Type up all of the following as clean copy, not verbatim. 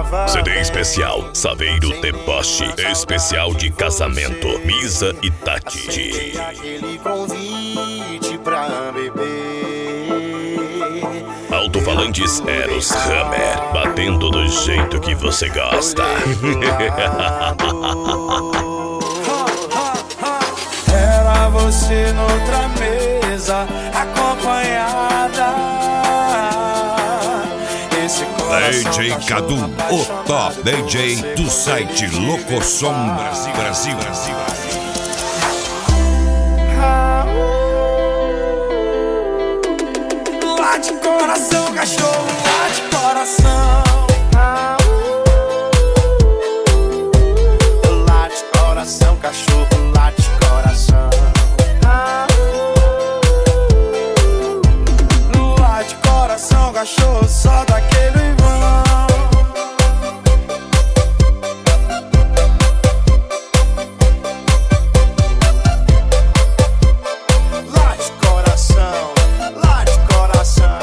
CD especial Saveiro Deboche, especial de casamento, Misa e Tati. Aquele convite pra beber. Alto-falantes Eros Hammer, batendo do jeito que você gosta. Era você noutra mesa, acompanhada. DJ Cadu, o top DJ do site Locosom Brasil. Lá de coração, cachorro, lá de coração. Lá de coração, cachorro, lá de coração. Lá de coração, cachorro, só daquele vão. Lá de coração, lá de coração.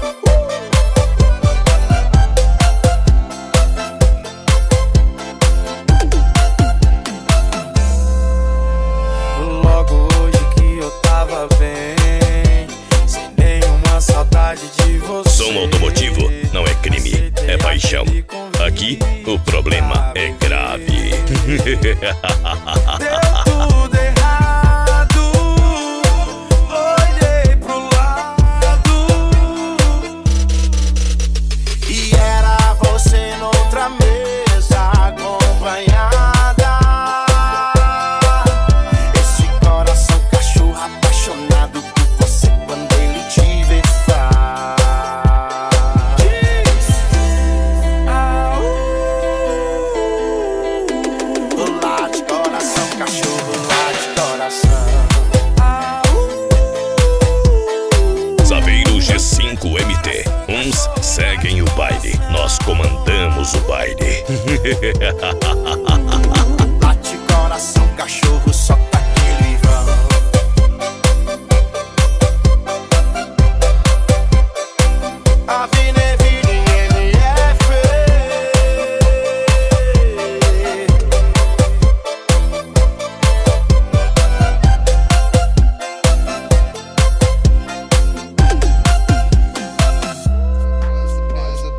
Logo hoje que eu tava bem, sem nenhuma saudade de você. Som automotivo não é crime, é paixão. Aqui o problema é grave. Deu tudo errado, olhei pro lado e era você noutra mesa acompanhada. Esse coração cachorro apaixonado por você quando ele te vê faz. Lá de coração, cachorro, lá de coração. Saveiro G5MT, uns seguem o baile, nós comandamos o baile.